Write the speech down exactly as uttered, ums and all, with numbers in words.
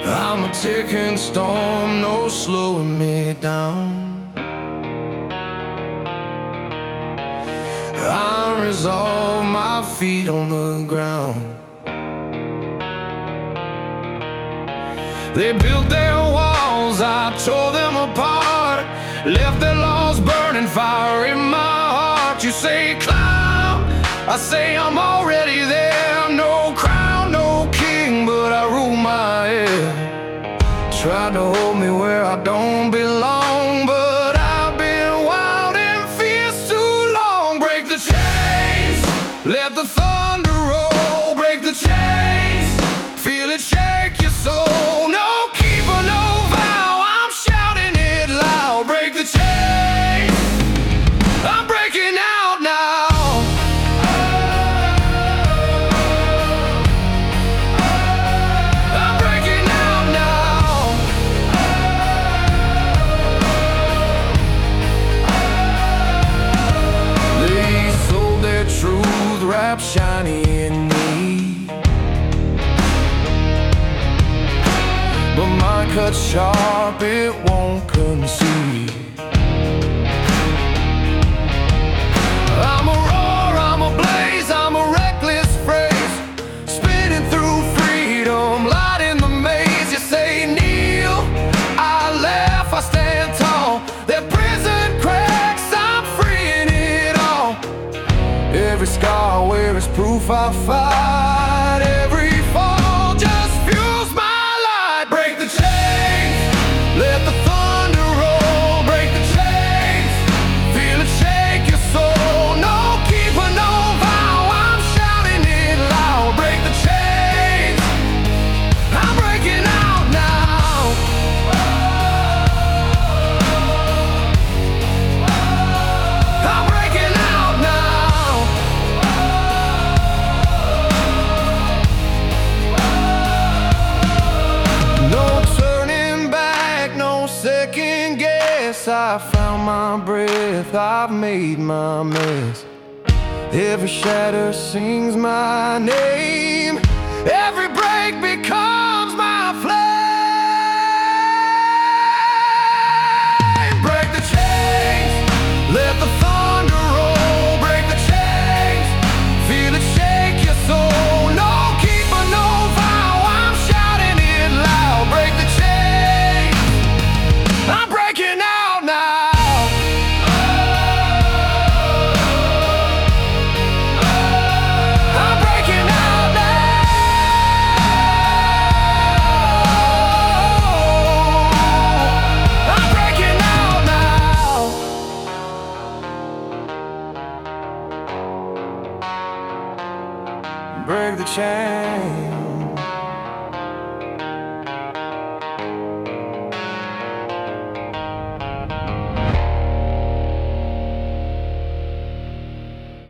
I'm a ticking storm, no slowing me down. I resolve, my feet on the ground. They built their walls, I tore them apart. Left their laws burning, fire in my heart. You say climb, I say I'm already there. No crown, no king, but I rule my head. Tried to hold me where I don't belong, but I've been wild and fierce too long. Break the chains, let the thunder roll. Break the chains, feel it shake your soul. No keeper, no vow, I'm shouting it loud. Break the chains, I'm breaking out now. I'm breaking out now. They sold their truth, wrapped shiny in me, but mine cut sharp, it won't concede. I'm a roar, I'm a blaze, I'm a reckless phrase, spinning through freedom, light in the maze. You say kneel, I laugh, I stand tall. Their prison cracks, I'm freeing it all. Every scar where is proof I fight. Every fall just fuels my light. Break the chains, let the thunder roll. Break the chains, feel it shake your soul. No keeper, no vow, I'm shouting it loud. Break the chains, I'm breaking out now. I'm breaking out now. No turning back, no second guess. I found my breath, I've made my mess. Every shatter sings my name. Every break becomes my flame. Break the chains, let the thunder roll. Break the chains, feel it shake your soul. No keeper, no vow, I'm shouting it loud. Break the chains, I'm breaking out now. I'm breaking out now. I'm breaking out now. Break the chains.